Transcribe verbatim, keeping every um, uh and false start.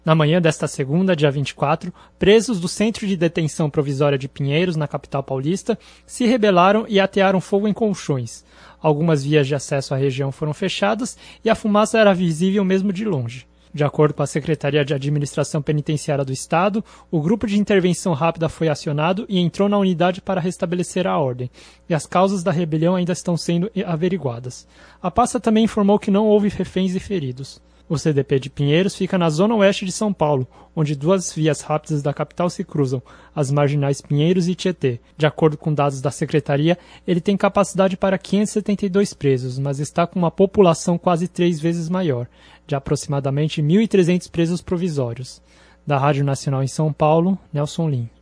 Na manhã desta segunda, dia vinte e quatro, presos do Centro de Detenção Provisória de Pinheiros, na capital paulista, se rebelaram e atearam fogo em colchões. Algumas vias de acesso à região foram fechadas e a fumaça era visível mesmo de longe. De acordo com a Secretaria de Administração Penitenciária do Estado, o grupo de intervenção rápida foi acionado e entrou na unidade para restabelecer a ordem, e as causas da rebelião ainda estão sendo averiguadas. A pasta também informou que não houve reféns e feridos. O C D P de Pinheiros fica na zona oeste de São Paulo, onde duas vias rápidas da capital se cruzam, as marginais Pinheiros e Tietê. De acordo com dados da Secretaria, ele tem capacidade para quinhentos e setenta e dois presos, mas está com uma população quase três vezes maior, de aproximadamente mil e trezentos presos provisórios. Da Rádio Nacional em São Paulo, Nelson Lim.